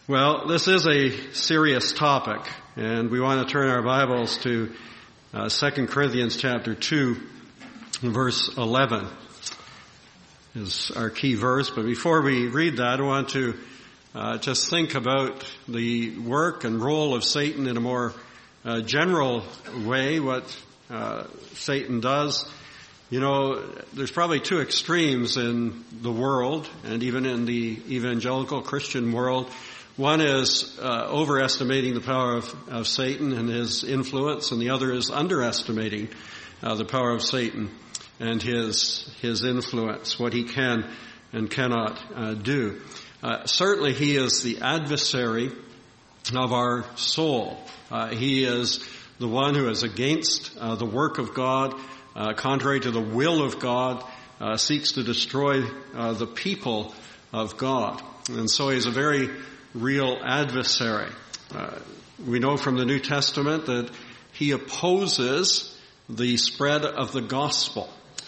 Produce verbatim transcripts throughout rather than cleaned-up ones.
Well, this is a serious topic, and we want to turn our Bibles to uh, Second Corinthians chapter two, verse eleven is our key verse. But before we read that, I want to uh, just think about the work and role of Satan in a more uh, general way, what uh, Satan does. You know, there's probably two extremes in the world, and even in the evangelical Christian world. One is uh, overestimating the power of, of Satan and his influence, and the other is underestimating uh, the power of Satan and his his influence, what he can and cannot uh, do. Uh, certainly he is the adversary of our soul. Uh, he is the one who is against uh, the work of God, uh, contrary to the will of God, uh, seeks to destroy uh, the people of God. And so he's a very real adversary. Uh, we know from the New Testament that he opposes the spread of the gospel.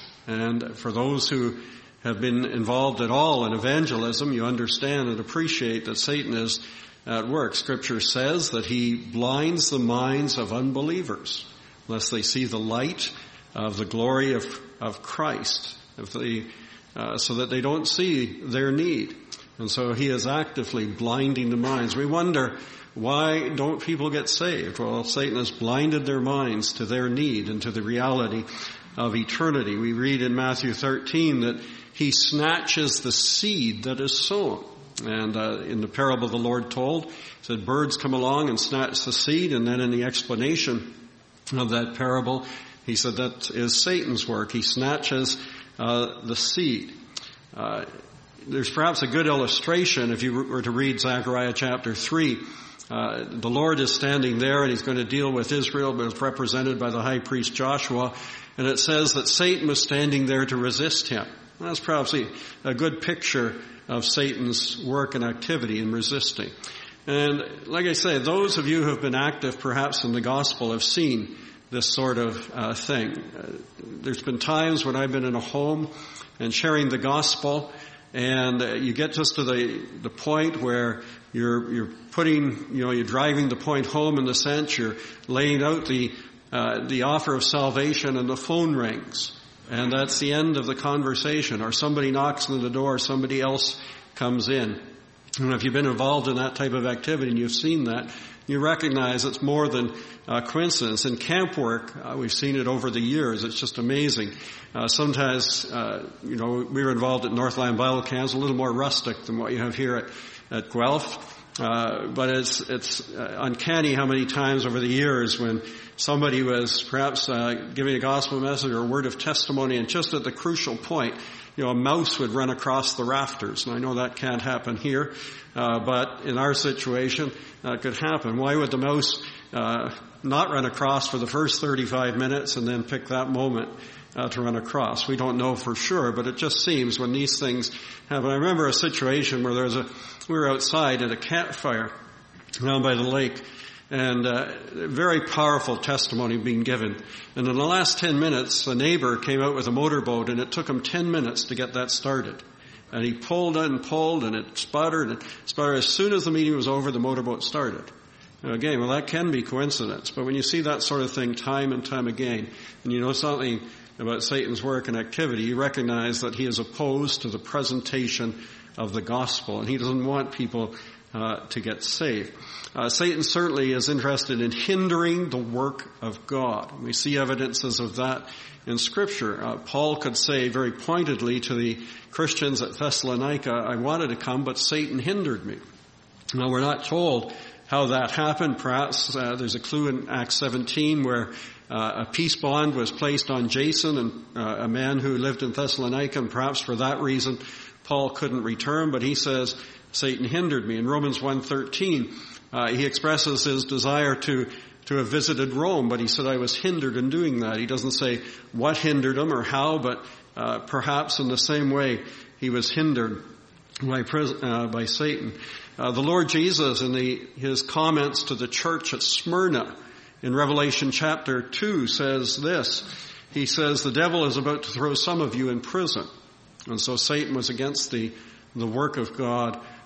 And for those who have been involved at all in evangelism, you understand and appreciate that Satan is at work. Scripture says that he blinds the minds of unbelievers, lest they see the light of the glory of, of Christ, if they, uh, so that they don't see their need. And so he is actively blinding the minds. We wonder, why don't people get saved? Well, Satan has blinded their minds to their need and to the reality of eternity. We read in Matthew thirteen that he snatches the seed that is sown. And uh, in the parable the Lord told, he said, birds come along and snatch the seed. And then in the explanation of that parable, he said that is Satan's work. He snatches uh, the seed. Uh, There's perhaps a good illustration if you were to read Zechariah chapter three. Uh, the Lord is standing there and he's going to deal with Israel, but it's represented by the high priest Joshua. And it says that Satan was standing there to resist him. That's perhaps a, a good picture of Satan's work and activity in resisting. And like I say, those of you who have been active perhaps in the gospel have seen this sort of uh, thing. Uh, there's been times when I've been in a home and sharing the gospel, and uh, you get just to the the point where you're you're putting, you know, you're driving the point home in the sense you're laying out the uh, the offer of salvation, and the phone rings, and that's the end of the conversation. Or somebody knocks on the door, somebody else comes in. And if you've been involved in that type of activity and you've seen that, you recognize it's more than uh, coincidence. In camp work, uh, we've seen it over the years. It's just amazing. Uh, sometimes, uh, you know, we were involved at Northland Bible Camps, a little more rustic than what you have here at, at Guelph. Uh, but it's, it's uh, uncanny how many times over the years when somebody was perhaps uh, giving a gospel message or a word of testimony, and just at the crucial point, you know, a mouse would run across the rafters. And I know that can't happen here, uh, but in our situation, that uh, could happen. Why would the mouse uh, not run across for the first thirty-five minutes and then pick that moment uh, to run across? We don't know for sure, but it just seems when these things happen. I remember a situation where there was a, we were outside at a campfire down by the lake, and uh, very powerful testimony being given. And in the last ten minutes, a neighbor came out with a motorboat, and it took him ten minutes to get that started. And he pulled and pulled, and it sputtered and sputtered. As soon as the meeting was over, the motorboat started. Now again, well, that can be coincidence. But when you see that sort of thing time and time again, and you know something about Satan's work and activity, you recognize that he is opposed to the presentation of the gospel, and he doesn't want people uh, to get saved. Uh, Satan certainly is interested in hindering the work of God. We see evidences of that in Scripture. Uh, Paul could say very pointedly to the Christians at Thessalonica, I wanted to come, but Satan hindered me. Now, we're not told how that happened. Perhaps uh, there's a clue in Acts seventeen where uh, a peace bond was placed on Jason, and uh, a man who lived in Thessalonica, and perhaps for that reason Paul couldn't return, but he says, Satan hindered me. In Romans one thirteen, uh, he expresses his desire to to have visited Rome, but he said, I was hindered in doing that. He doesn't say what hindered him or how, but uh, perhaps in the same way he was hindered by, uh, by Satan. Uh, the Lord Jesus, in the, his comments to the church at Smyrna in Revelation chapter two, says this. He says, the devil is about to throw some of you in prison. And so Satan was against the, the work of God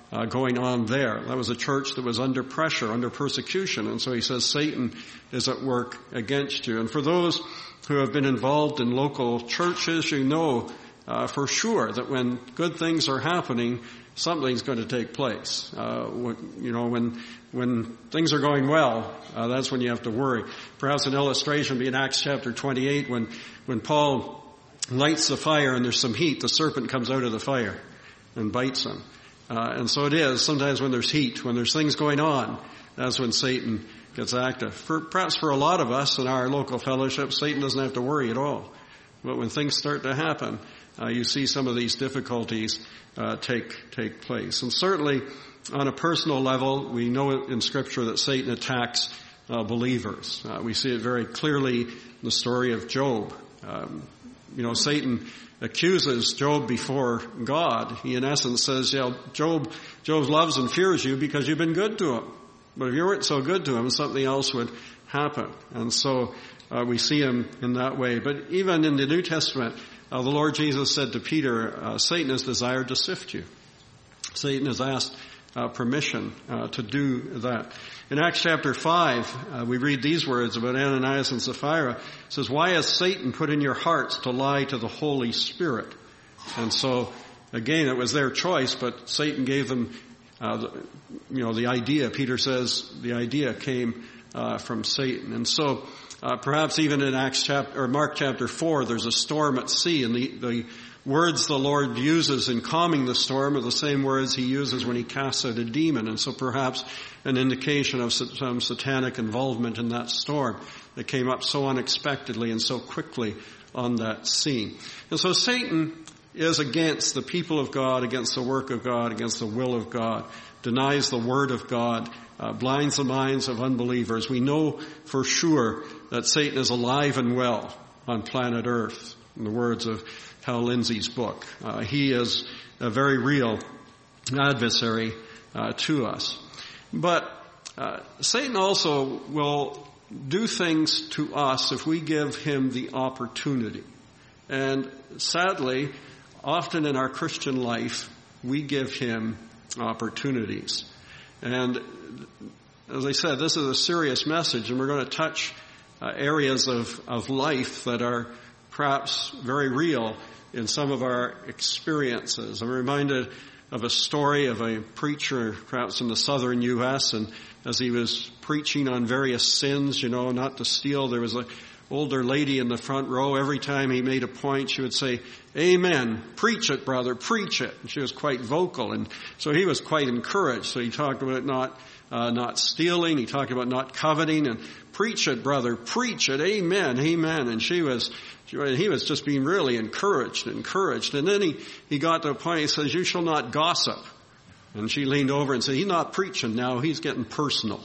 uh, going on there. That was a church that was under pressure, under persecution. And so he says Satan is at work against you. And for those who have been involved in local churches, you know uh, for sure that when good things are happening, something's going to take place. Uh, when, you know, when when things are going well, uh, that's when you have to worry. Perhaps an illustration would be in Acts chapter twenty-eight when when Paul lights the fire and there's some heat, the serpent comes out of the fire and bites him. Uh, and so it is sometimes when there's heat, when there's things going on, that's when Satan gets active. For, perhaps for a lot of us in our local fellowship, Satan doesn't have to worry at all. But when things start to happen, uh, you see some of these difficulties uh, take take place. And certainly, on a personal level, we know in Scripture that Satan attacks uh, believers. Uh, we see it very clearly in the story of Job. Um, you know, Satan accuses Job before God. He, in essence, says, "Yeah, Job, Job loves and fears you because you've been good to him. But if you weren't so good to him, something else would happen." And so uh, we see him in that way. But even in the New Testament, uh, the Lord Jesus said to Peter, uh, Satan has desired to sift you. Satan has asked uh, permission uh, to do that. In Acts chapter five, uh, we read these words about Ananias and Sapphira. It says, "Why has Satan put in your hearts to lie to the Holy Spirit?" And so, again, it was their choice, but Satan gave them Uh, the, you know, the idea, Peter says, the idea came uh, from Satan. And so, uh, perhaps even in Acts chapter, or Mark chapter four, there's a storm at sea, and the, the words the Lord uses in calming the storm are the same words he uses when he casts out a demon. And so perhaps an indication of some satanic involvement in that storm that came up so unexpectedly and so quickly on that scene. And so Satan is against the people of God, against the work of God, against the will of God, denies the word of God, uh, blinds the minds of unbelievers. We know for sure that Satan is alive and well on planet Earth, in the words of Hal Lindsey's book. Uh, he is a very real adversary uh, to us. But uh, Satan also will do things to us if we give him the opportunity. And sadly, often in our Christian life, we give him opportunities. And as I said, this is a serious message, and we're going to touch uh, areas of, of life that are perhaps very real in some of our experiences. I'm reminded of a story of a preacher, perhaps in the southern U S, and as he was preaching on various sins, you know, not to steal, there was a older lady in the front row. Every time he made a point, she would say, "Amen. Preach it, brother. Preach it." And she was quite vocal. And so he was quite encouraged. So he talked about not, uh, not stealing. He talked about not coveting, and "Preach it, brother. Preach it. Amen. Amen." And she was, she, he was just being really encouraged, encouraged. And then he, he got to a point, he says, "You shall not gossip." And she leaned over and said, "He's not preaching now. He's getting personal."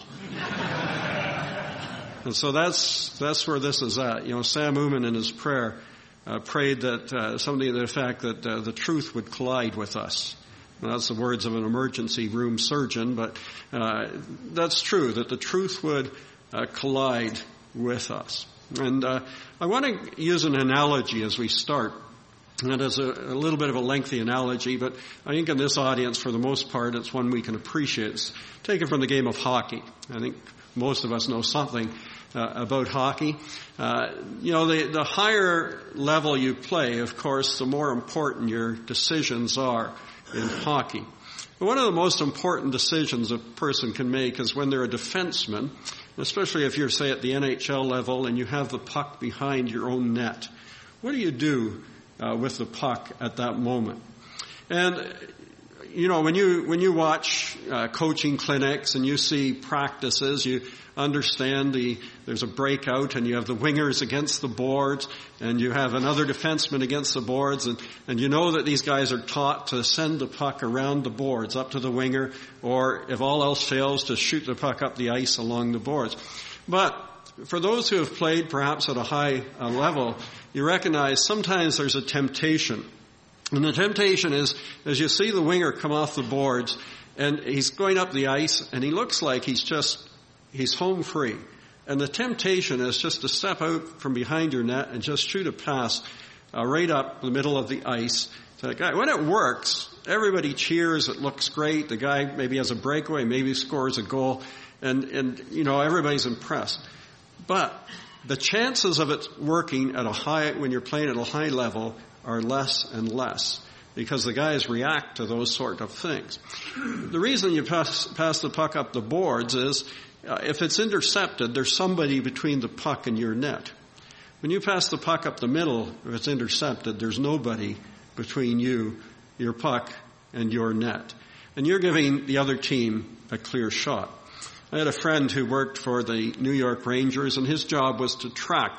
And so that's that's where this is at. You know, Sam Uman in his prayer uh, prayed that uh, something to the fact that uh, the truth would collide with us. And that's the words of an emergency room surgeon, but uh, that's true, that the truth would uh, collide with us. And uh, I want to use an analogy as we start. And it's a, a little bit of a lengthy analogy, but I think in this audience, for the most part, it's one we can appreciate. It's taken from the game of hockey. I think most of us know something uh, about hockey. Uh, you know, the, the higher level you play, of course, the more important your decisions are in hockey. But one of the most important decisions a person can make is when they're a defenseman, especially if you're, say, at the N H L level and you have the puck behind your own net. What do you do uh, with the puck at that moment? And you know, when you when you watch uh, coaching clinics and you see practices, you understand the there's a breakout and you have the wingers against the boards and you have another defenseman against the boards, and, and you know that these guys are taught to send the puck around the boards up to the winger, or if all else fails, to shoot the puck up the ice along the boards. But for those who have played perhaps at a high uh, level, you recognize sometimes there's a temptation. And the temptation is, as you see the winger come off the boards, and he's going up the ice, and he looks like he's just, he's home free. And the temptation is just to step out from behind your net and just shoot a pass uh, right up the middle of the ice to the guy. When it works, everybody cheers. It looks great. The guy maybe has a breakaway, maybe scores a goal, and, and you know, everybody's impressed. But the chances of it working at a high, when you're playing at a high level, are less and less, because the guys react to those sort of things. The reason you pass, pass the puck up the boards is, uh, if it's intercepted, there's somebody between the puck and your net. When you pass the puck up the middle, if it's intercepted, there's nobody between you, your puck, and your net. And you're giving the other team a clear shot. I had a friend who worked for the New York Rangers, and his job was to track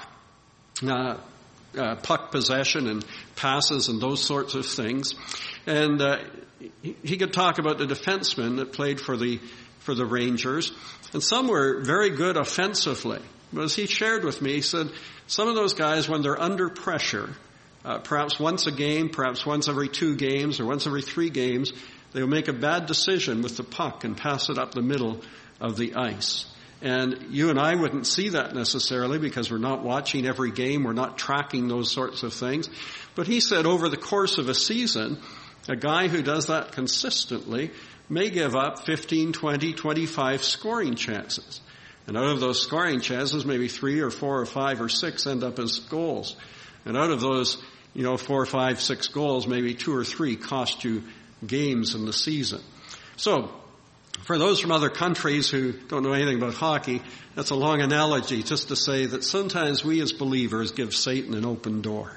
uh, uh, puck possession and passes and those sorts of things. And uh, he, he could talk about the defensemen that played for the for the Rangers, and some were very good offensively. But as he shared with me, he said some of those guys, when they're under pressure, uh, perhaps once a game, perhaps once every two games, or once every three games, they'll make a bad decision with the puck and pass it up the middle of the ice. And you and I wouldn't see that necessarily because we're not watching every game, we're not tracking those sorts of things. But he said over the course of a season, a guy who does that consistently may give up fifteen, twenty, twenty-five scoring chances. And out of those scoring chances, maybe three or four or five or six end up as goals. And out of those, you know, four, five, six goals, maybe two or three cost you games in the season. So, for those from other countries who don't know anything about hockey, that's a long analogy just to say that sometimes we as believers give Satan an open door.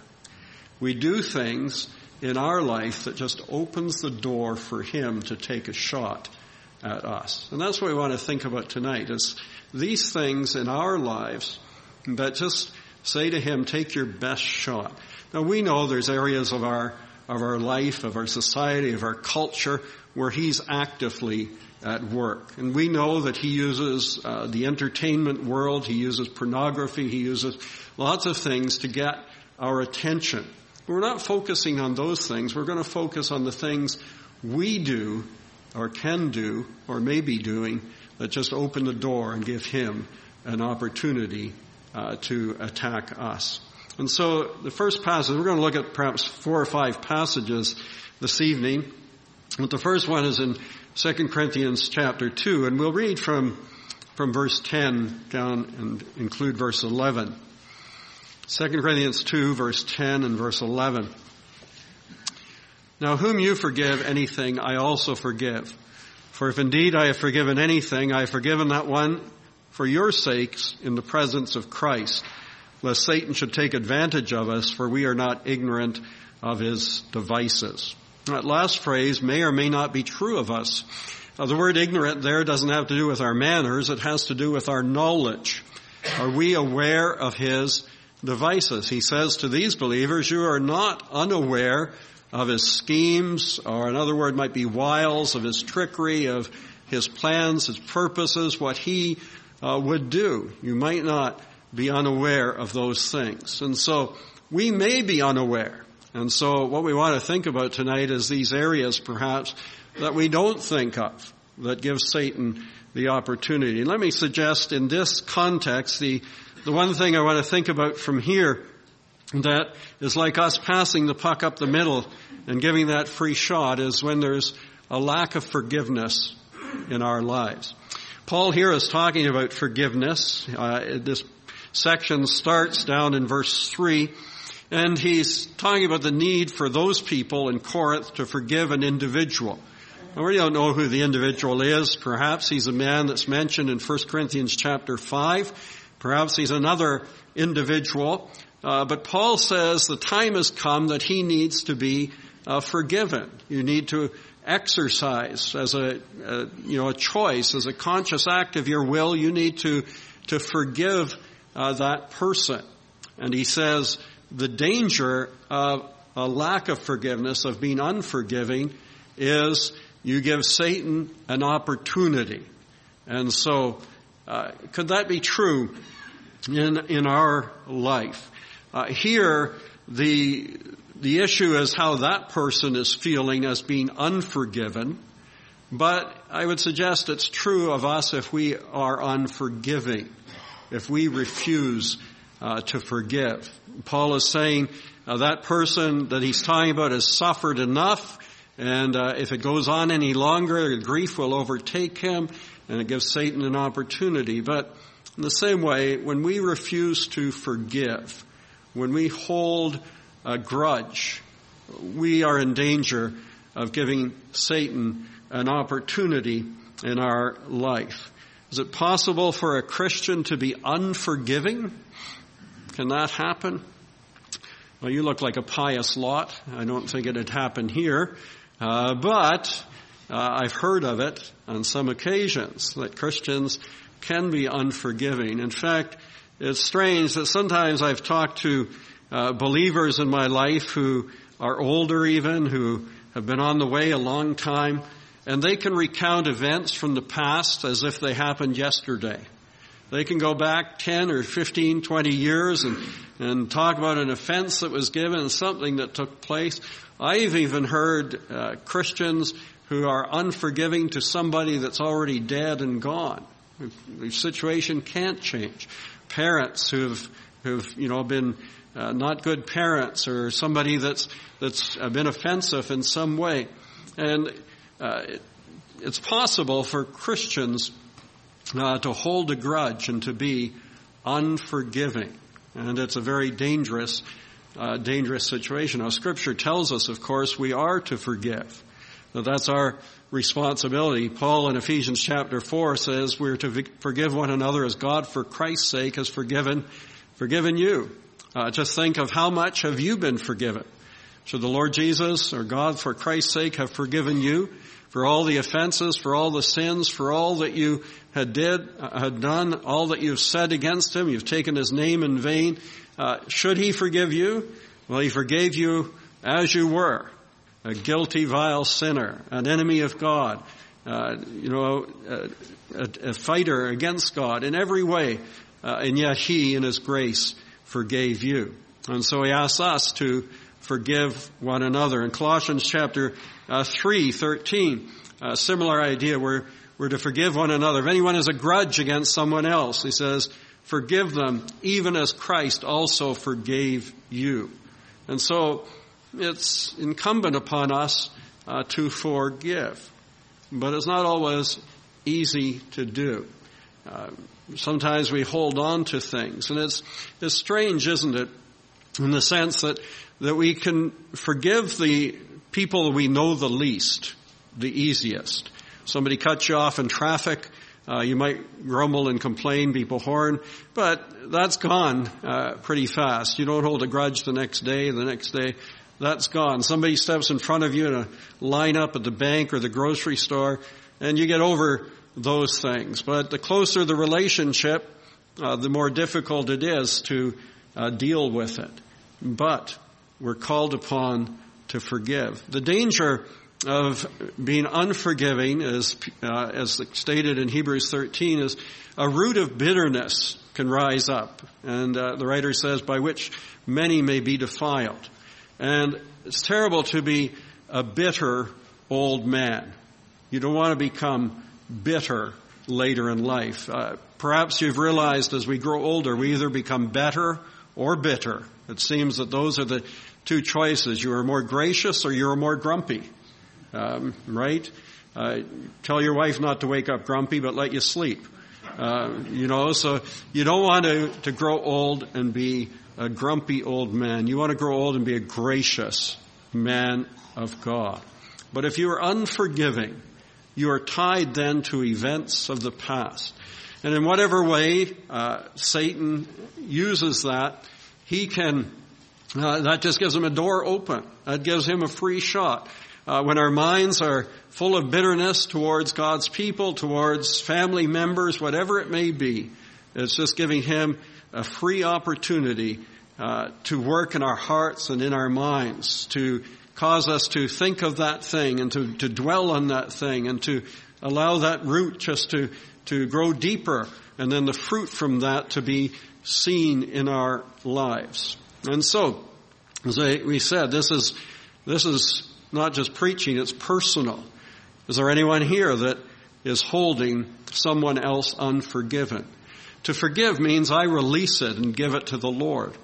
We do things in our life that just opens the door for him to take a shot at us. And that's what we want to think about tonight, is these things in our lives that just say to him, take your best shot. Now we know there's areas of our of our life, of our society, of our culture, where he's actively at work. And we know that he uses uh, the entertainment world, he uses pornography, he uses lots of things to get our attention. We're not focusing on those things. We're going to focus on the things we do or can do or may be doing that just open the door and give him an opportunity uh, to attack us. And so the first passage, we're going to look at perhaps four or five passages this evening. But the first one is in Second Corinthians chapter two, and we'll read from, from verse ten down and include verse eleven. Second Corinthians two, verse ten and verse eleven. Now whom you forgive anything, I also forgive. For if indeed I have forgiven anything, I have forgiven that one for your sakes in the presence of Christ, lest Satan should take advantage of us, for we are not ignorant of his devices. That last phrase may or may not be true of us. Uh, the word ignorant there doesn't have to do with our manners. It has to do with our knowledge. Are we aware of his devices? He says to these believers, you are not unaware of his schemes, or another word might be wiles, of his trickery, of his plans, his purposes, what he uh, would do. You might not be unaware of those things. And so we may be unaware. And so what we want to think about tonight is these areas perhaps that we don't think of, that give Satan the opportunity. And let me suggest in this context, the, the one thing I want to think about from here that is like us passing the puck up the middle and giving that free shot is when there's a lack of forgiveness in our lives. Paul here is talking about forgiveness. Uh, this section starts down in verse three. And he's talking about the need for those people in Corinth to forgive an individual. Now, we don't know who the individual is. Perhaps he's a man that's mentioned in First Corinthians chapter five. Perhaps he's another individual. Uh, but Paul says the time has come that he needs to be uh, forgiven. You need to exercise as a, a, you know, a choice, as a conscious act of your will. You need to, to forgive uh, that person. And he says, the danger of a lack of forgiveness, of being unforgiving, is you give Satan an opportunity. And so, uh, could that be true in in our life? Uh, here, the the issue is how that person is feeling as being unforgiven. But I would suggest it's true of us if we are unforgiving, if we refuse Uh, to forgive. Paul is saying uh, that person that he's talking about has suffered enough, and uh, if it goes on any longer, grief will overtake him, and it gives Satan an opportunity. But in the same way, when we refuse to forgive, when we hold a grudge, we are in danger of giving Satan an opportunity in our life. Is it possible for a Christian to be unforgiving? Can that happen? Well, you look like a pious lot. I don't think it had happened here. Uh, but uh, I've heard of it on some occasions, that Christians can be unforgiving. In fact, it's strange that sometimes I've talked to uh, believers in my life who are older even, who have been on the way a long time, and they can recount events from the past as if they happened yesterday. They can go back ten or fifteen, twenty years and, and talk about an offense that was given, something that took place. I've even heard uh, Christians who are unforgiving to somebody that's already dead and gone. The situation can't change. Parents who've, who've, you know, been uh, not good parents, or somebody that's, that's been offensive in some way. And uh, it, it's possible for Christians uh, to hold a grudge and to be unforgiving. And it's a very dangerous, uh, dangerous situation. Now, Scripture tells us, of course, we are to forgive. Now, that's our responsibility. Paul in Ephesians chapter four says we're to forgive one another as God for Christ's sake has forgiven, forgiven you. Uh, just think of how much have you been forgiven. Should the Lord Jesus or God for Christ's sake have forgiven you for all the offenses, for all the sins, for all that you had did, uh, had done, all that you've said against him? You've taken his name in vain. Uh, should he forgive you? Well, he forgave you as you were. A guilty, vile sinner, an enemy of God, uh, you know, a, a, a fighter against God in every way, uh, and yet he, in his grace, forgave you. And so he asks us to forgive one another. In Colossians chapter uh, three, thirteen, a similar idea, where we're to forgive one another. If anyone has a grudge against someone else, he says, forgive them, even as Christ also forgave you. And so it's incumbent upon us uh, to forgive. But it's not always easy to do. Uh, sometimes we hold on to things. And it's, it's strange, isn't it, in the sense that, that we can forgive the people we know the least, the easiest. Somebody cuts you off in traffic. Uh, you might grumble and complain, beep a horn, but that's gone uh, pretty fast. You don't hold a grudge the next day, the next day. That's gone. Somebody steps in front of you in a lineup at the bank or the grocery store, and you get over those things. But the closer the relationship, uh, the more difficult it is to uh, deal with it. But we're called upon to forgive. The danger of being unforgiving, is, uh, as stated in Hebrews thirteen, is a root of bitterness can rise up. And uh, the writer says, by which many may be defiled. And it's terrible to be a bitter old man. You don't want to become bitter later in life. Uh, perhaps you've realized as we grow older, we either become better or bitter. It seems that those are the two choices. You are more gracious or you are more grumpy. Um, right? Uh, tell your wife not to wake up grumpy, but let you sleep. Uh, you know, so you don't want to, to grow old and be a grumpy old man. You want to grow old and be a gracious man of God. But if you are unforgiving, you are tied then to events of the past. And in whatever way uh, Satan uses that, he can, uh, that just gives him a door open. That gives him a free shot. Uh, when our minds are full of bitterness towards God's people, towards family members, whatever it may be, it's just giving him a free opportunity uh, to work in our hearts and in our minds, to cause us to think of that thing and to, to dwell on that thing and to allow that root just to, to grow deeper, and then the fruit from that to be seen in our lives. And so, as we said, this is this is not just preaching, it's personal. Is there anyone here that is holding someone else unforgiven? To forgive means I release it and give it to the Lord.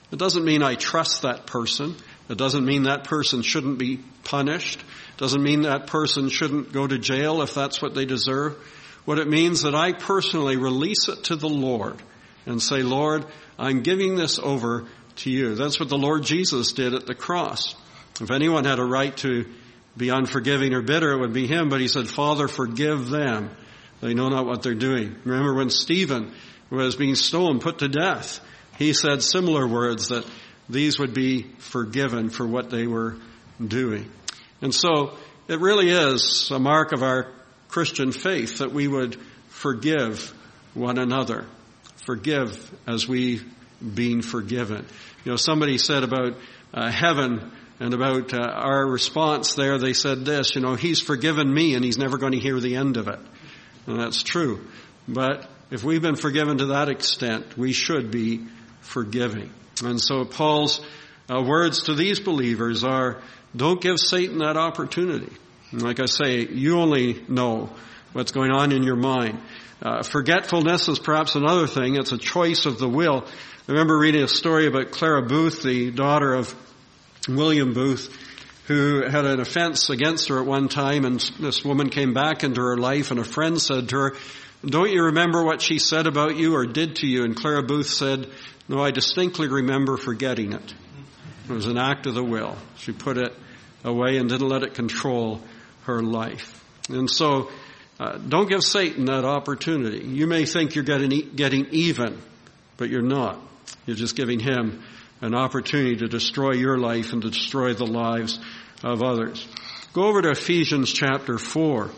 It doesn't mean I trust that person. It doesn't mean that person shouldn't be punished. It doesn't mean that person shouldn't go to jail if that's what they deserve. What it means that I personally release it to the Lord and say, Lord, I'm giving this over to you. That's what the Lord Jesus did at the cross. If anyone had a right to be unforgiving or bitter, it would be him. But he said, Father, forgive them. They know not what they're doing. Remember when Stephen was being stoned, put to death, he said similar words, that these would be forgiven for what they were doing. And so it really is a mark of our Christian faith that we would forgive one another. Forgive as we've been forgiven. You know, somebody said about uh, heaven and about uh, our response there, they said this, you know, he's forgiven me and he's never going to hear the end of it. And that's true. But if we've been forgiven to that extent, we should be forgiving. And so Paul's uh, words to these believers are, don't give Satan that opportunity. And like I say, you only know what's going on in your mind. Uh, forgetfulness is perhaps another thing. It's a choice of the will. I remember reading a story about Clara Booth, the daughter of William Booth, who had an offense against her at one time, and this woman came back into her life, and a friend said to her, don't you remember what she said about you or did to you? And Clara Booth said, no, I distinctly remember forgetting it. It was an act of the will. She put it away and didn't let it control her life. And so, uh, don't give Satan that opportunity. You may think you're getting, getting even, but you're not. You're just giving him an opportunity to destroy your life and to destroy the lives of others. Go over to Ephesians chapter four.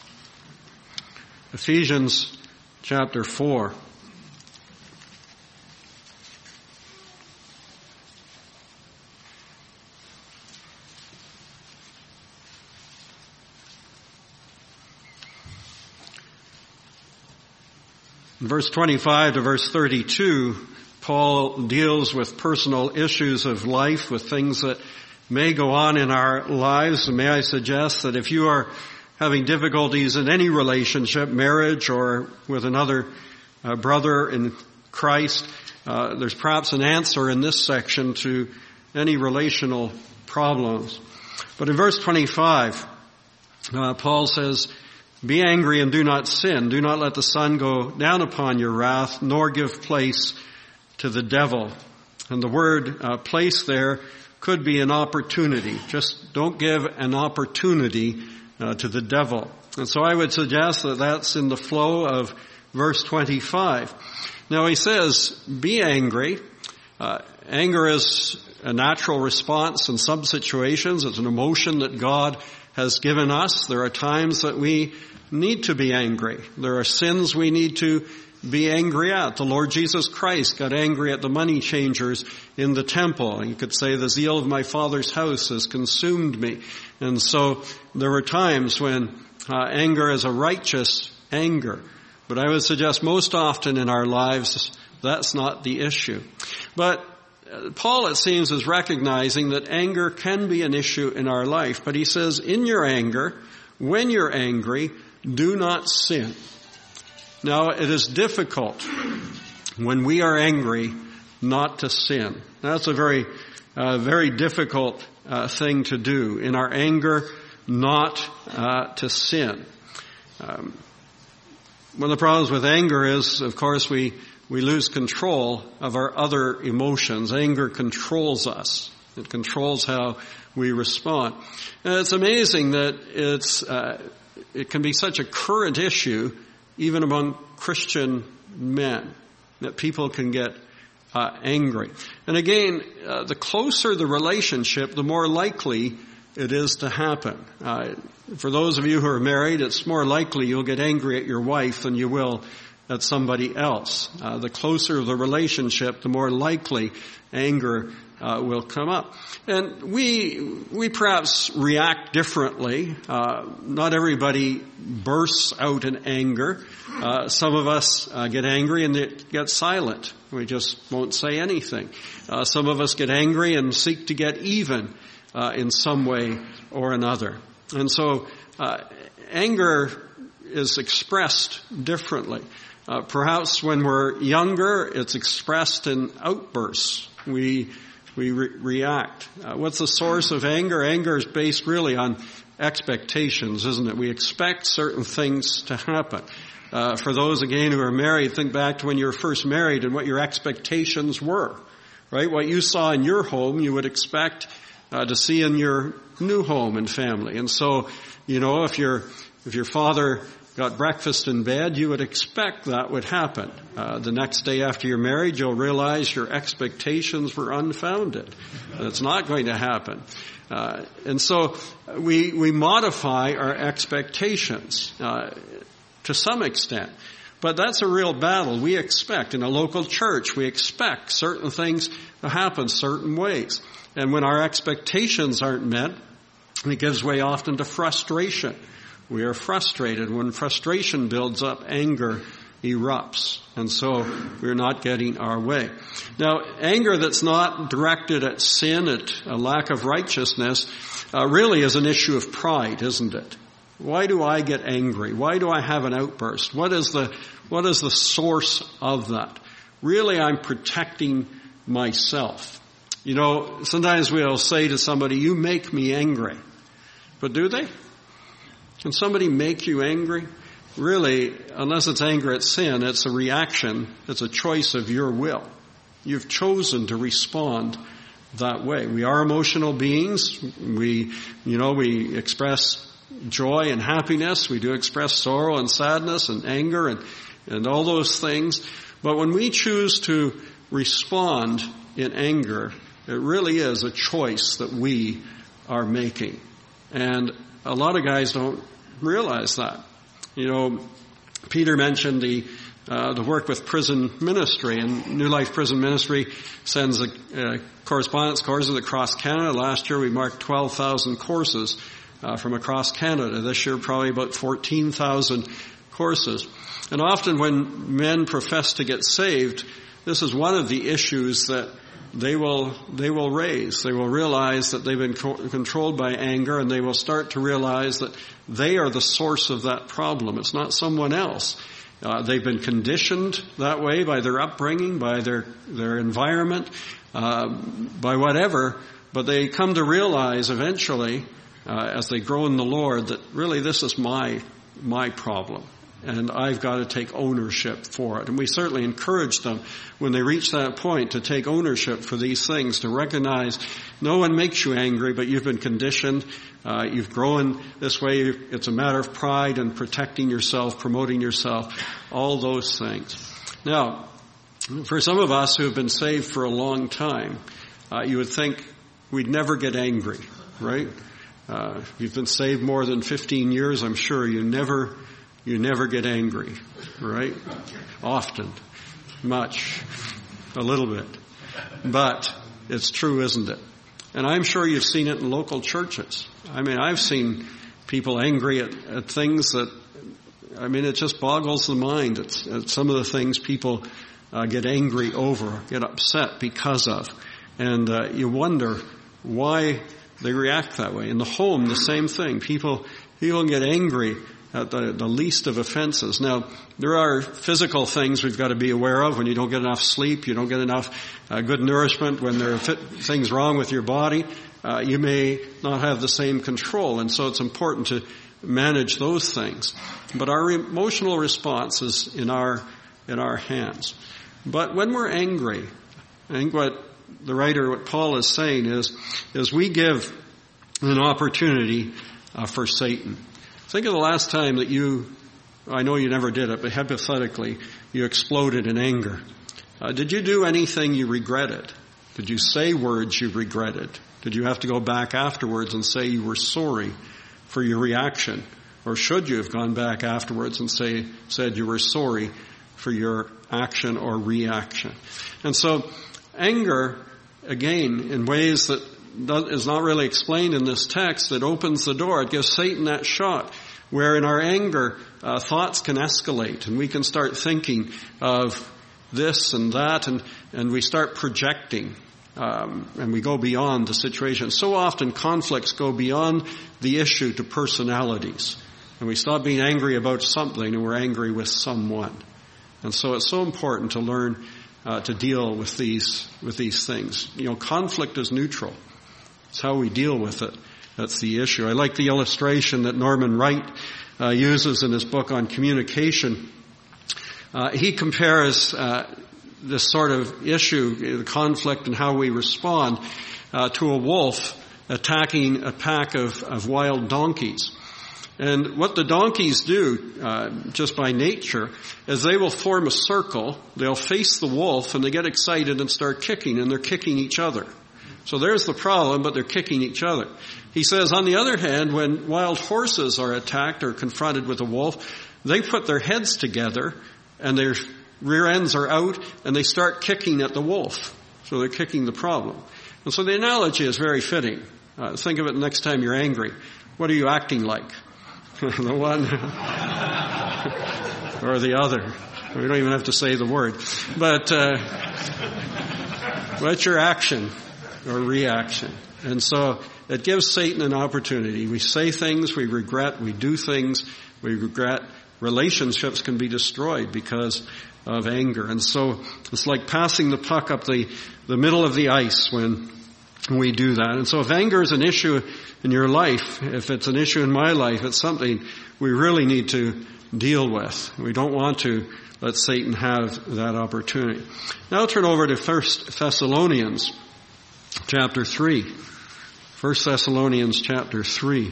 Ephesians chapter four. In verse twenty-five to verse thirty-two, Paul deals with personal issues of life, with things that may go on in our lives. And may I suggest that if you are having difficulties in any relationship, marriage or with another uh, brother in Christ, uh, there's perhaps an answer in this section to any relational problems. But in verse twenty-five, uh, Paul says, be angry and do not sin. Do not let the sun go down upon your wrath, nor give place to the devil. And the word uh, place there could be an opportunity. Just don't give an opportunity uh, to the devil. And so I would suggest that that's in the flow of verse twenty-five. Now he says, be angry. Uh, anger is a natural response in some situations. It's an emotion that God has given us. There are times that we need to be angry. There are sins we need to be angry at. The Lord Jesus Christ got angry at the money changers in the temple. You could say, the zeal of my Father's house has consumed me. And so there were times when uh, anger is a righteous anger. But I would suggest most often in our lives, that's not the issue. But Paul, it seems, is recognizing that anger can be an issue in our life. But he says, in your anger, when you're angry, do not sin. Now, it is difficult when we are angry not to sin. That's a very, uh, very difficult uh, thing to do. In our anger, not uh, to sin. Um, one of the problems with anger is, of course, we we lose control of our other emotions. Anger controls us. It controls how we respond. And it's amazing that it's uh, it can be such a current issue even among Christian men, that people can get uh, angry. And again, uh, the closer the relationship, the more likely it is to happen. Uh, for those of you who are married, it's more likely you'll get angry at your wife than you will at somebody else. Uh, the closer the relationship, the more likely anger uh, will come up. And we we perhaps react differently. Uh, not everybody bursts out in anger. Uh, some of us uh, get angry and it gets silent. We just won't say anything. Uh, some of us get angry and seek to get even uh, in some way or another. And so uh, anger is expressed differently. Uh, perhaps when we're younger, it's expressed in outbursts. We we re- react. Uh, what's the source of anger? Anger is based really on expectations, isn't it? We expect certain things to happen. Uh, for those, again, who are married, think back to when you were first married and what your expectations were, right? What you saw in your home, you would expect uh, to see in your new home and family. And so, you know, if your if your father got breakfast in bed, you would expect that would happen. Uh, the next day after you're married, you'll realize your expectations were unfounded. It's not going to happen. Uh, and so we we modify our expectations uh, to some extent. But that's a real battle. We expect, in a local church, we expect certain things to happen certain ways. And when our expectations aren't met, it gives way often to frustration. We are frustrated. When frustration builds up, anger erupts. And so we're not getting our way. Now, anger that's not directed at sin, at a lack of righteousness, uh, really is an issue of pride, isn't it? Why do I get angry? Why do I have an outburst? What is the, what is the source of that? Really, I'm protecting myself. You know, sometimes we'll say to somebody, you make me angry. But do they? Can somebody make you angry? Really, unless it's anger at sin, it's a reaction. It's a choice of your will. You've chosen to respond that way. We are emotional beings. We, you know, we express joy and happiness. We do express sorrow and sadness and anger and, and all those things. But when we choose to respond in anger, it really is a choice that we are making. And a lot of guys don't realize that. You know, Peter mentioned the uh, the work with prison ministry, and New Life Prison Ministry sends a, uh, correspondence courses across Canada. Last year we marked twelve thousand courses uh, from across Canada. This year probably about fourteen thousand courses. And often when men profess to get saved, this is one of the issues that they will they will raise. They will realize that they've been co- controlled by anger, and they will start to realize that they are the source of that problem. It's not someone else. Uh, they've been conditioned that way by their upbringing, by their their environment, uh, by whatever. But they come to realize eventually, uh, as they grow in the Lord, that really this is my my problem. And I've got to take ownership for it. And we certainly encourage them when they reach that point to take ownership for these things, to recognize no one makes you angry, but you've been conditioned. Uh, you've grown this way. It's a matter of pride and protecting yourself, promoting yourself, all those things. Now, for some of us who have been saved for a long time, uh, you would think we'd never get angry, right? Uh, if you've been saved more than fifteen years, I'm sure you never You never get angry, right? Often. Much. A little bit. But it's true, isn't it? And I'm sure you've seen it in local churches. I mean, I've seen people angry at, at things that, I mean, it just boggles the mind. It's, it's some of the things people uh, get angry over, get upset because of. And uh, you wonder why they react that way. In the home, the same thing. People, people get angry at the, the least of offenses. Now, there are physical things we've got to be aware of. When you don't get enough sleep, you don't get enough uh, good nourishment, when there are fit, things wrong with your body, uh, you may not have the same control. And so it's important to manage those things. But our emotional response is in our, in our hands. But when we're angry, I think what the writer, what Paul is saying is, is we give an opportunity uh, for Satan. Think of the last time that you, I know you never did it, but hypothetically, you exploded in anger. Uh, did you do anything you regretted? Did you say words you regretted? Did you have to go back afterwards and say you were sorry for your reaction? Or should you have gone back afterwards and say, said you were sorry for your action or reaction? And so, anger, again, in ways that is not really explained in this text, that opens the door. It gives Satan that shot where in our anger, uh, thoughts can escalate and we can start thinking of this and that, and, and we start projecting, um, and we go beyond the situation. So often conflicts go beyond the issue to personalities, and we stop being angry about something and we're angry with someone. And so it's so important to learn uh, to deal with these with these things. You know, conflict is neutral. It's how we deal with it. That's the issue. I like the illustration that Norman Wright uh, uses in his book on communication. Uh, he compares uh, this sort of issue, the conflict and how we respond, uh, to a wolf attacking a pack of, of wild donkeys. And what the donkeys do, uh, just by nature, is they will form a circle, they'll face the wolf, and they get excited and start kicking, and they're kicking each other. So there's the problem, but they're kicking each other. He says, on the other hand, when wild horses are attacked or confronted with a wolf, they put their heads together, and their rear ends are out, and they start kicking at the wolf. So they're kicking the problem. And so the analogy is very fitting. Uh, think of it next time you're angry. What are you acting like? The one or the other. We don't even have to say the word. But uh, what's your action or reaction? And so it gives Satan an opportunity. We say things, we regret, we do things, we regret. Relationships can be destroyed because of anger. And so it's like passing the puck up the, the middle of the ice when we do that. And so if anger is an issue in your life, if it's an issue in my life, it's something we really need to deal with. We don't want to let Satan have that opportunity. Now turn over to First Thessalonians chapter three. First Thessalonians chapter three.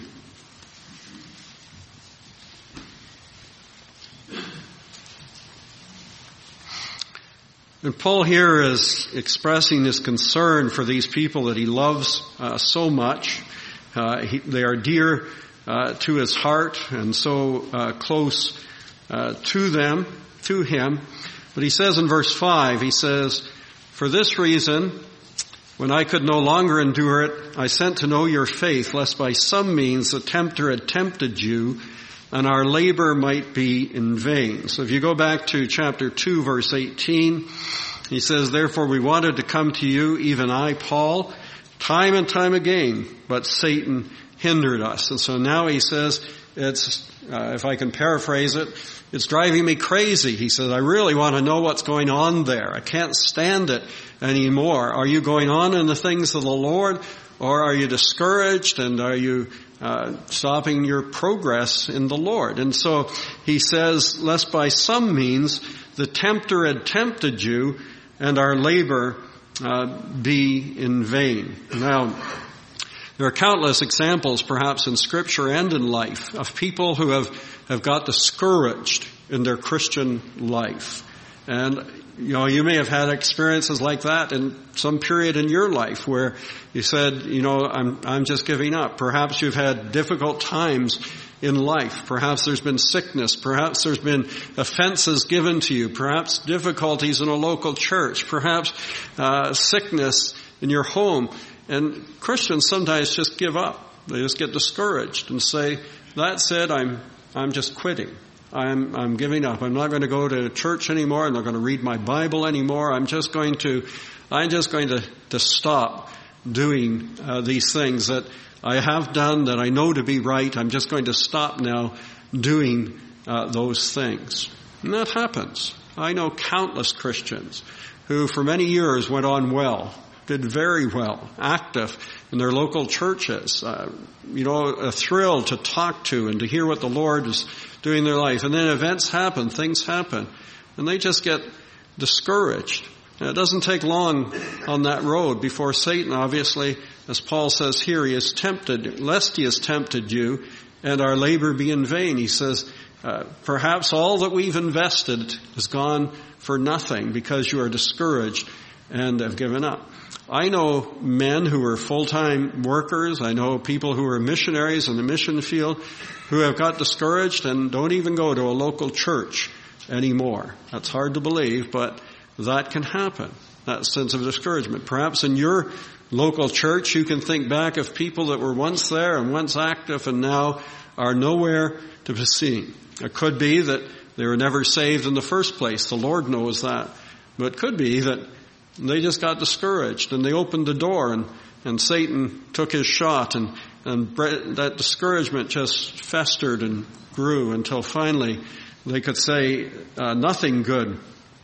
And Paul here is expressing his concern for these people that he loves uh, so much. Uh, he, they are dear uh, to his heart and so uh, close uh, to them, to him. But he says in verse five, he says, "For this reason, when I could no longer endure it, I sent to know your faith, lest by some means the tempter had tempted you, and our labor might be in vain." So if you go back to chapter two, verse eighteen, he says, "Therefore we wanted to come to you, even I, Paul, time and time again, but Satan hindered us." And so now he says, it's, uh, if I can paraphrase it, it's driving me crazy. He says, I really want to know what's going on there. I can't stand it anymore. Are you going on in the things of the Lord, or are you discouraged, and are you Uh, stopping your progress in the Lord? And so he says, lest by some means the tempter had tempted you, and our labor uh, be in vain. Now, there are countless examples, perhaps in Scripture and in life, of people who have, have got discouraged in their Christian life. And you know, you may have had experiences like that in some period in your life where you said, you know, I'm, I'm just giving up. Perhaps you've had difficult times in life. Perhaps there's been sickness. Perhaps there's been offenses given to you. Perhaps difficulties in a local church. Perhaps, uh, sickness in your home. And Christians sometimes just give up. They just get discouraged and say, that's it, I'm, I'm just quitting. I'm, I'm giving up. I'm not going to go to church anymore. I'm not going to read my Bible anymore. I'm just going to, I'm just going to, to stop doing uh, these things that I have done, that I know to be right. I'm just going to stop now doing uh, those things. And that happens. I know countless Christians who for many years went on well, did very well, active in their local churches, uh, you know, a thrill to talk to and to hear what the Lord is doing in their life. And then events happen, things happen, and they just get discouraged. And it doesn't take long on that road before Satan, obviously, as Paul says here, he is tempted, lest he has tempted you, and our labor be in vain. He says, uh, perhaps all that we've invested has gone for nothing because you are discouraged and have given up. I know men who are full-time workers. I know people who are missionaries in the mission field who have got discouraged and don't even go to a local church anymore. That's hard to believe, but that can happen, that sense of discouragement. Perhaps in your local church you can think back of people that were once there and once active and now are nowhere to be seen. It could be that they were never saved in the first place. The Lord knows that. But it could be that they just got discouraged and they opened the door and, and Satan took his shot and, and that discouragement just festered and grew until finally they could say uh, nothing good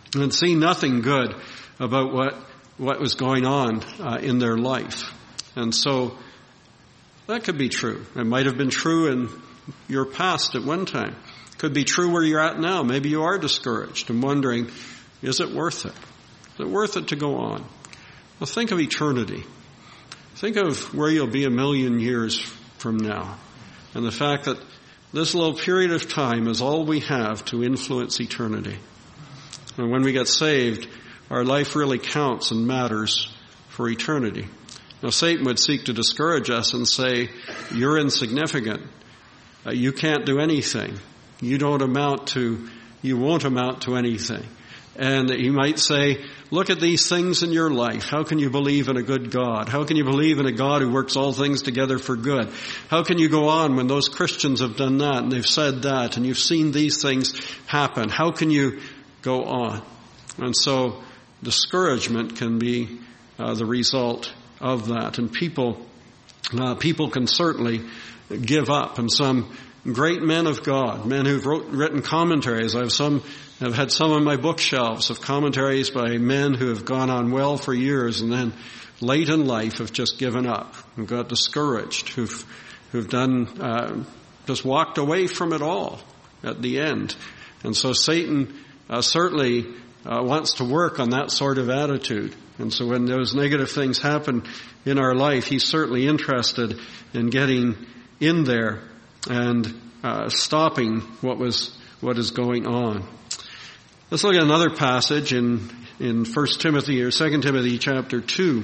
and see nothing good about what what was going on uh, in their life. And so that could be true. It might have been true in your past at one time. It could be true where you're at now. Maybe you are discouraged and wondering, is it worth it? Is it worth it to go on? Well, think of eternity. Think of where you'll be a million years from now, and the fact that this little period of time is all we have to influence eternity. And when we get saved, our life really counts and matters for eternity. Now, Satan would seek to discourage us and say, you're insignificant. Uh, you can't do anything. You don't amount to, you won't amount to anything. And he might say, look at these things in your life. How can you believe in a good God? How can you believe in a God who works all things together for good? How can you go on when those Christians have done that and they've said that and you've seen these things happen? How can you go on? And so discouragement can be uh, the result of that. And people, uh, people can certainly give up. And some great men of God, men who've wrote, written commentaries. I have some, I've had some on my bookshelves of commentaries by men who have gone on well for years and then late in life have just given up, who got discouraged, who've, who've done, uh, just walked away from it all at the end. And so Satan uh, certainly uh, wants to work on that sort of attitude. And so when those negative things happen in our life, he's certainly interested in getting in there and uh, stopping what was what is going on. Let's look at another passage in in First Timothy or Second Timothy chapter two.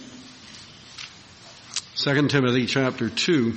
Second Timothy chapter two.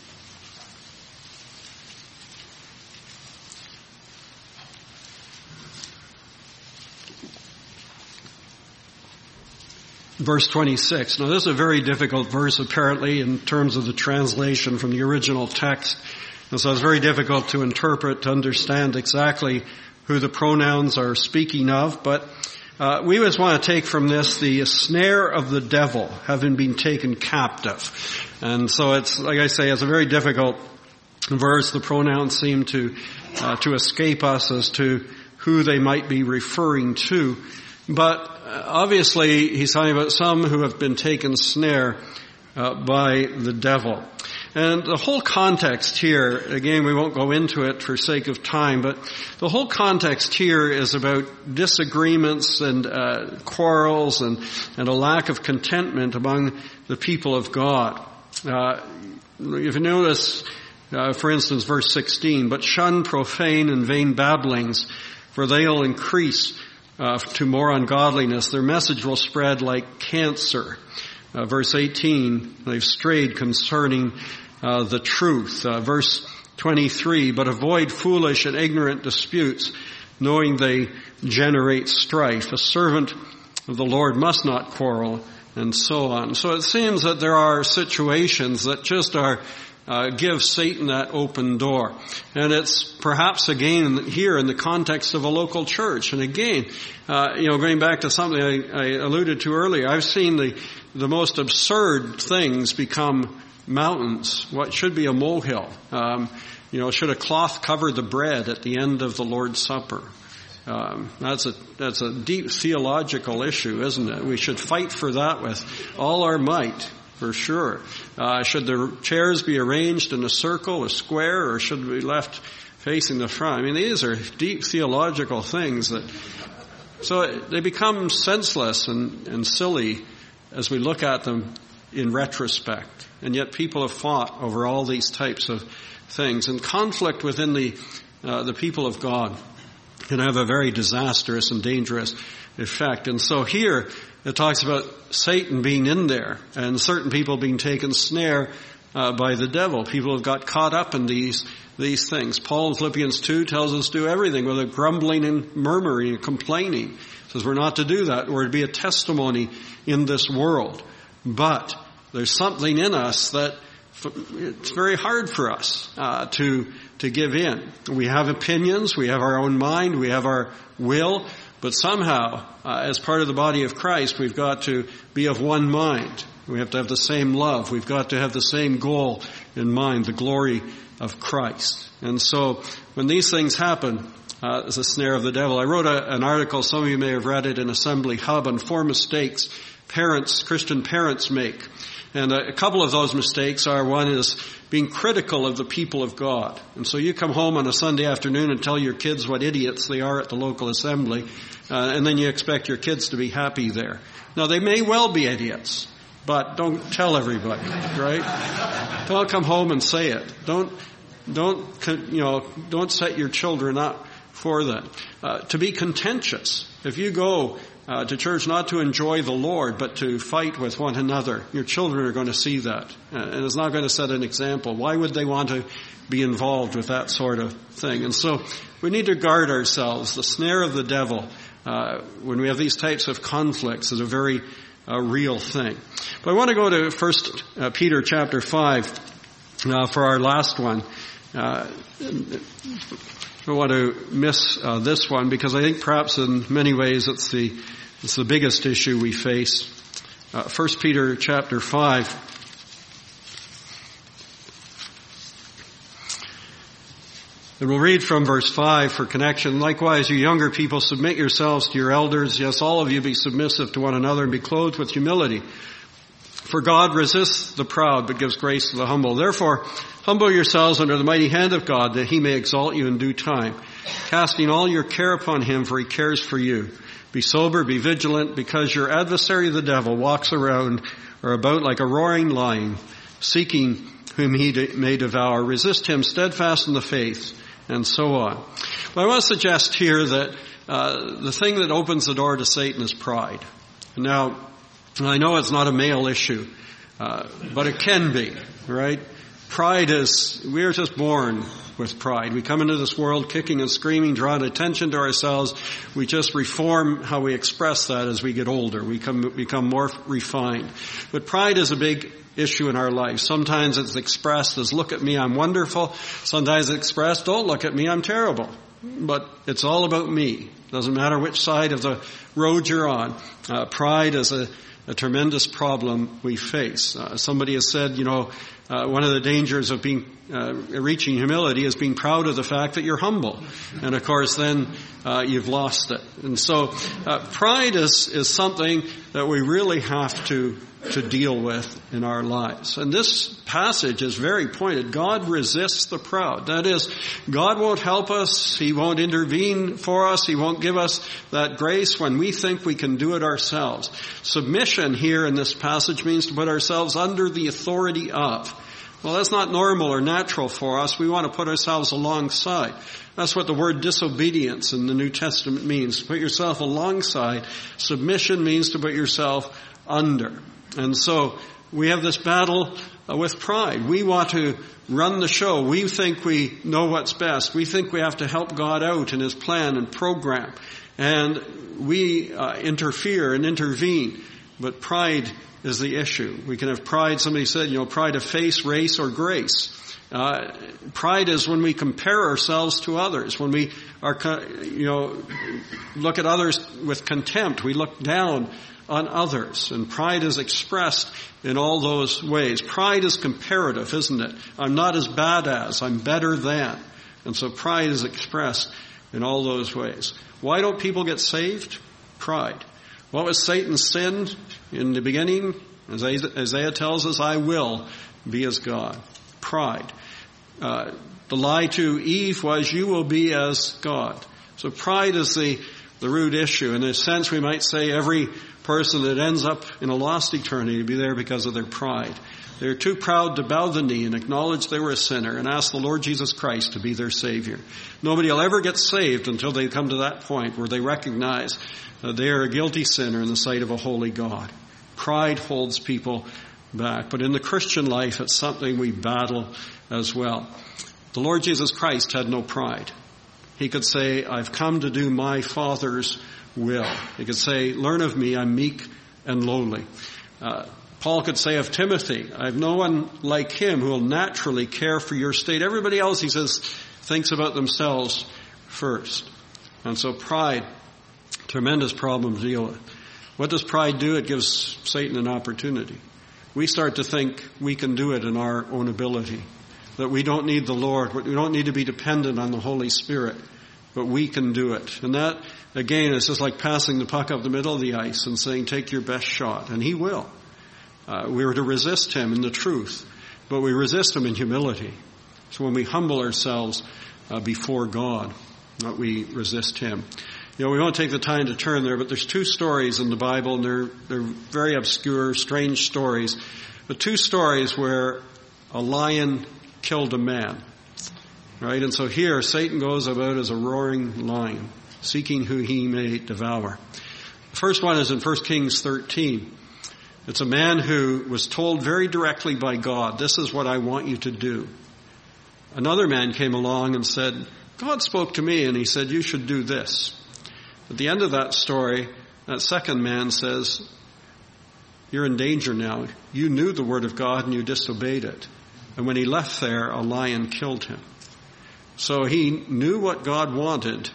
Verse twenty-six. Now this is a very difficult verse apparently in terms of the translation from the original text. And so it's very difficult to interpret, to understand exactly who the pronouns are speaking of. But uh, we always want to take from this the snare of the devil having been taken captive. And so it's, like I say, it's a very difficult verse. The pronouns seem to uh, to escape us as to who they might be referring to. But obviously, he's talking about some who have been taken snare uh, by the devil. And the whole context here, again, we won't go into it for sake of time, but the whole context here is about disagreements and uh, quarrels and, and a lack of contentment among the people of God. Uh, if you notice, uh, for instance, verse sixteen, but shun profane and vain babblings, for they'll increase Uh, to more ungodliness. Their message will spread like cancer. Uh, verse eighteen, they've strayed concerning uh, the truth. Uh, verse twenty-three, but avoid foolish and ignorant disputes, knowing they generate strife. A servant of the Lord must not quarrel, and so on. So it seems that there are situations that just are Uh, give Satan that open door. And it's perhaps again here in the context of a local church. And again, uh, you know, going back to something I, I alluded to earlier, I've seen the, the most absurd things become mountains. What should be a molehill. Um, you know, should a cloth cover the bread at the end of the Lord's Supper? Um, that's a, that's a deep theological issue, isn't it? We should fight for that with all our might. For sure. Uh, should the chairs be arranged in a circle, a square, or should we be left facing the front? I mean, these are deep theological things that, so they become senseless and, and silly as we look at them in retrospect. And yet people have fought over all these types of things. And conflict within the, uh, the people of God can have a very disastrous and dangerous effect. And so here, it talks about Satan being in there and certain people being taken snare uh, by the devil. People have got caught up in these these things. Paul in Philippians two tells us to do everything without grumbling and murmuring and complaining. He says we're not to do that. We're to be a testimony in this world. But there's something in us that it's very hard for us uh, to to give in. We have opinions. We have our own mind. We have our will. But somehow, uh, as part of the body of Christ, we've got to be of one mind. We have to have the same love. We've got to have the same goal in mind, the glory of Christ. And so, when these things happen, uh, is a snare of the devil. I wrote a, an article, some of you may have read it, in Assembly Hub, on four mistakes parents, Christian parents make. And a, a couple of those mistakes are, one is being critical of the people of God. And so you come home on a Sunday afternoon and tell your kids what idiots they are at the local assembly, uh, and then you expect your kids to be happy there. Now, they may well be idiots, but don't tell everybody, right? Don't come home and say it. Don't, don't, you know, don't set your children up for that. Uh, to be contentious. If you go uh, to church not to enjoy the Lord, but to fight with one another, your children are going to see that. Uh, and it's not going to set an example. Why would they want to be involved with that sort of thing? And so we need to guard ourselves. The snare of the devil, uh, when we have these types of conflicts, is a very uh, real thing. But I want to go to First uh, Peter chapter five uh, for our last one. Uh, I don't want to miss uh, this one, because I think perhaps in many ways it's the it's the biggest issue we face. Uh, First Peter chapter five. And we'll read from verse five for connection. Likewise, you younger people, submit yourselves to your elders. Yes, all of you be submissive to one another and be clothed with humility. For God resists the proud, but gives grace to the humble. Therefore, humble yourselves under the mighty hand of God, that he may exalt you in due time, casting all your care upon him, for he cares for you. Be sober, be vigilant, because your adversary the devil walks around or about like a roaring lion, seeking whom he de- may devour. Resist him, steadfast in the faith, and so on. Well, I want to suggest here that uh, the thing that opens the door to Satan is pride. Now, I know it's not a male issue, uh, but it can be, right? Pride is, we are just born with pride. We come into this world kicking and screaming, drawing attention to ourselves. We just reform how we express that as we get older. We come, become more refined. But pride is a big issue in our life. Sometimes it's expressed as, look at me, I'm wonderful. Sometimes it's expressed, don't look at me, I'm terrible. But it's all about me. Doesn't matter which side of the road you're on. Uh, pride is a A tremendous problem we face. Uh, somebody has said, you know, uh, one of the dangers of being uh, reaching humility is being proud of the fact that you're humble, and of course, then uh, you've lost it. And so, uh, pride is is something that we really have to to deal with in our lives. And this passage is very pointed. God resists the proud. That is, God won't help us. He won't intervene for us. He won't give us that grace when we think we can do it ourselves. Submission here in this passage means to put ourselves under the authority of. Well, that's not normal or natural for us. We want to put ourselves alongside. That's what the word disobedience in the New Testament means. To put yourself alongside. Submission means to put yourself under. And so we have this battle uh, with pride. We want to run the show. We think we know what's best. We think we have to help God out in his plan and program. And we uh, interfere and intervene. But pride is the issue. We can have pride, somebody said, you know, pride of face, race, or grace. Uh, pride is when we compare ourselves to others, when we are, you know, look at others with contempt. We look down on others. And pride is expressed in all those ways. Pride is comparative, isn't it? I'm not as bad as, I'm better than. And so pride is expressed in all those ways. Why don't people get saved? Pride. What was Satan's sin in the beginning? Isaiah tells us, I will be as God. Pride. Uh, the lie to Eve was, you will be as God. So pride is the, the root issue. In a sense, we might say every person that ends up in a lost eternity will be there because of their pride. They're too proud to bow the knee and acknowledge they were a sinner and ask the Lord Jesus Christ to be their Savior. Nobody will ever get saved until they come to that point where they recognize that they are a guilty sinner in the sight of a holy God. Pride holds people back. But in the Christian life, it's something we battle as well. The Lord Jesus Christ had no pride. He could say, I've come to do my Father's will. He could say, learn of me, I'm meek and lowly. Uh, Paul could say of Timothy, I have no one like him who will naturally care for your state. Everybody else, he says, thinks about themselves first. And so pride, tremendous problem to deal with. What does pride do? It gives Satan an opportunity. We start to think we can do it in our own ability, that we don't need the Lord, we don't need to be dependent on the Holy Spirit but we can do it. And that, again, is just like passing the puck up the middle of the ice and saying, take your best shot. And he will. Uh, we are to resist him in the truth, but we resist him in humility. So when we humble ourselves uh, before God, uh, we resist him. You know, we won't take the time to turn there, but there's two stories in the Bible, and they're, they're very obscure, strange stories. But two stories where a lion killed a man. Right? And so here, Satan goes about as a roaring lion, seeking who he may devour. The first one is in First Kings thirteen. It's a man who was told very directly by God, this is what I want you to do. Another man came along and said, God spoke to me and he said, you should do this. At the end of that story, that second man says, you're in danger now. You knew the word of God and you disobeyed it. And when he left there, a lion killed him. So he knew what God wanted,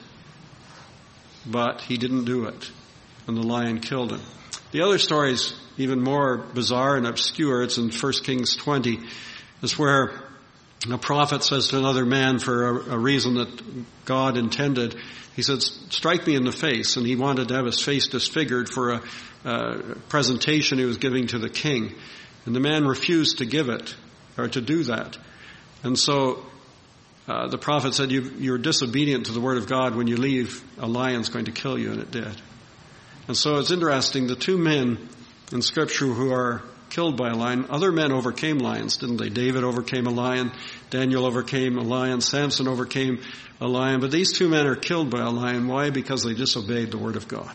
but he didn't do it. And the lion killed him. The other story is even more bizarre and obscure. It's in First Kings twenty. It's where a prophet says to another man for a, a reason that God intended. He said, strike me in the face. And he wanted to have his face disfigured for a, a presentation he was giving to the king. And the man refused to give it, or to do that. And so uh, the prophet said, you, you're disobedient to the word of God. When you leave, a lion's going to kill you. And it did. And so it's interesting, the two men in Scripture who are killed by a lion, other men overcame lions, didn't they? David overcame a lion, Daniel overcame a lion, Samson overcame a lion, but these two men are killed by a lion. Why? Because they disobeyed the word of God.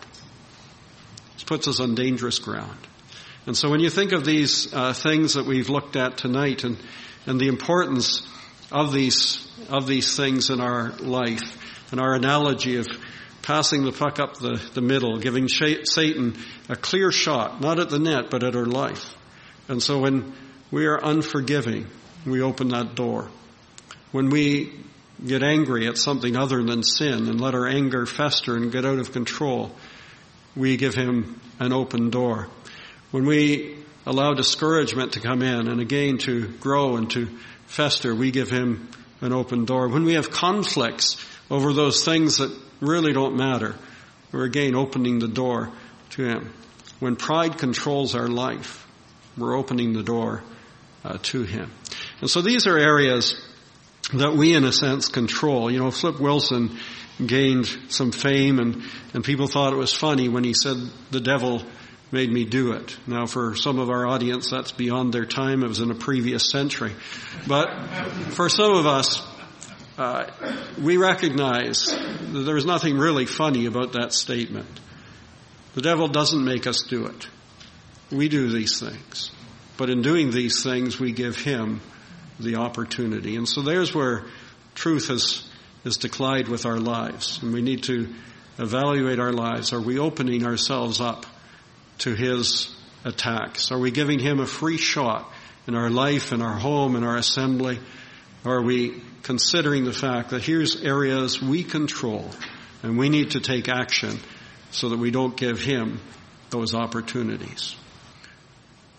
This puts us on dangerous ground. And so when you think of these uh, things that we've looked at tonight and, and the importance of these, of these things in our life, and our analogy of passing the puck up the, the middle, giving Satan a clear shot, not at the net, but at our life. And so when we are unforgiving, we open that door. When we get angry at something other than sin and let our anger fester and get out of control, we give him an open door. When we allow discouragement to come in and again to grow and to fester, we give him an open door. When we have conflicts over those things that really don't matter, we're again opening the door to him. When pride controls our life, we're opening the door uh, to him. And so these are areas that we, in a sense, control. You know, Flip Wilson gained some fame, and, and people thought it was funny when he said, the devil made me do it. Now, for some of our audience, that's beyond their time. It was in a previous century. But for some of us, Uh, we recognize that there's nothing really funny about that statement. The devil doesn't make us do it. We do these things. But in doing these things, we give him the opportunity. And so there's where truth has, is to collide with our lives. And we need to evaluate our lives. Are we opening ourselves up to his attacks? Are we giving him a free shot in our life, in our home, in our assembly? Or are we considering the fact that here's areas we control and we need to take action so that we don't give him those opportunities?